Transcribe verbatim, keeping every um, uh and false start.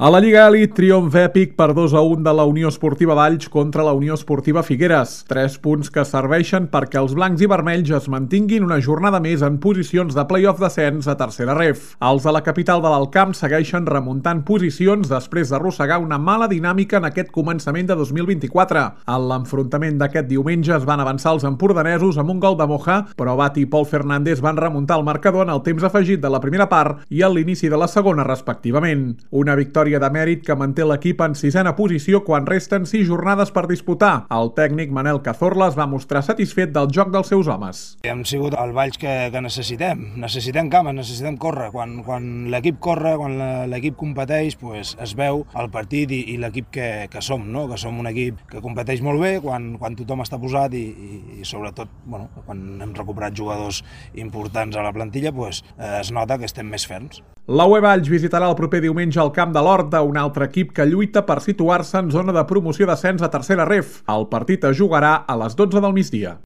A la Lliga Elit, triomf èpic per dos a un de la Unió Esportiva Valls contra la Unió Esportiva Figueres. Tres punts que serveixen perquè els blancs i vermells es mantinguin una jornada més en posicions de play-off d'ascens a tercera ref. Els de la capital de l'Alt Camp segueixen remuntant posicions després d'arrossegar una mala dinàmica en aquest començament de dos mil vint-i-quatre. En l'enfrontament d'aquest diumenge es van avançar els empordanesos amb un gol de Moja, però Bat i Pol Fernández van remuntar el marcador en el temps afegit de la primera part i a l'inici de la segona, respectivament. Una victòria de mèrit que manté l'equip en sisena posició quan resten sis jornades per disputar. El tècnic Manel Cazorla es va mostrar satisfet del joc dels seus homes. Hem sigut el Valls que, que necessitem. Necessitem cames, necessitem córrer. Quan, quan l'equip corre, quan l'equip competeix, pues, es veu el partit i, i l'equip que, que som, no? Que som un equip que competeix molt bé quan, quan tothom està posat i, i, i sobretot bueno, quan hem recuperat jugadors importants a la plantilla, pues, eh, es nota que estem més ferms. La U E Valls visitarà el proper diumenge al Camp de l'Horta, un altre equip que lluita per situar-se en zona de promoció d'ascens a tercera ref. El partit es jugarà a les dotze del migdia.